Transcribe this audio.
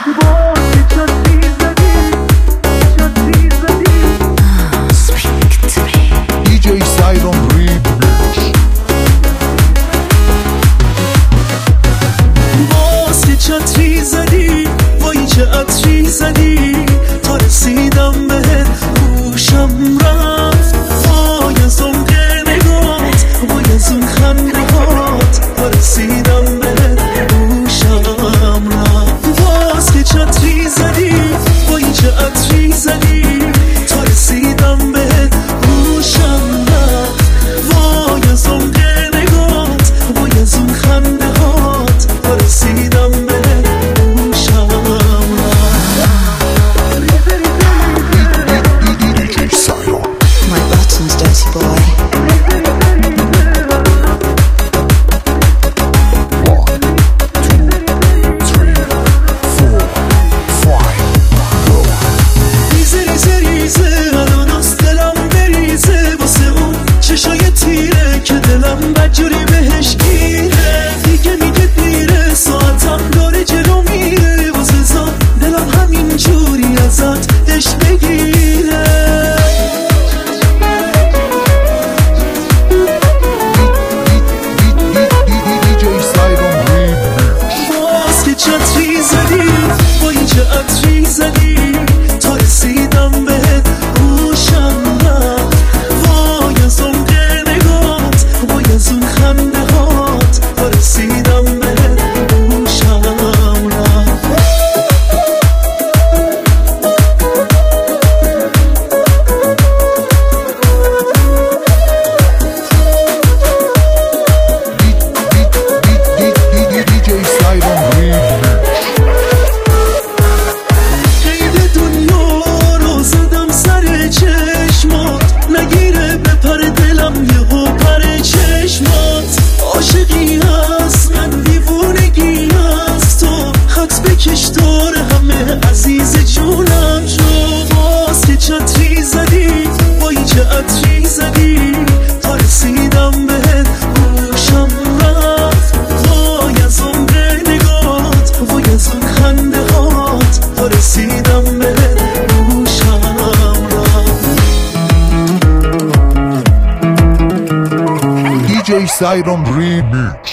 DJ Siron Remix. باز که چتری زدی وای چه عطری زدی تا رسیدم بهت گوشم رفت وای از اون نگات وای از اون خندهات تا رسیدم بهت گوشم رفت باز که چتری زدی وای چه عطری زدی تا رسیدم بهت گوشم رفت وای از اون نگات وای از اون خندهات تا رسیدم بهت گوشم DJ Siron. My buttons, dirty boy. 1, 2, 3, 4, 5, go. ریزه ریزه ریزه الان دلم بریزه واسه اون چشای تیره که دلم بدجوری بهش گیره دیگه میگه دیره ساعتم داره جلو میره واسه زاد دلم همین جوری ازت دش بگیره DJ Siron Remix. باز که چتری زدی وای چه عطری زدی تا رسیدم بهت گوشم رفت وای از اون نگات وای از اون خندهات تا رسیدم بهت گوشم رفت DJ Siron Remix. قید دنیا رو زدم سر چشمات نگیره بپر دلم یهو پر چشمات عاشقی هست من دیوونگی هست تو خط بکش دور همه عزیز جونم شو باز که چتری زدی وای چه عطری زدی تا رسیدم بهت گوشم رفت وای از اون نگات وای از اون خندهات تا رسیدم بهت گوشم رفت DJ Siron Remix.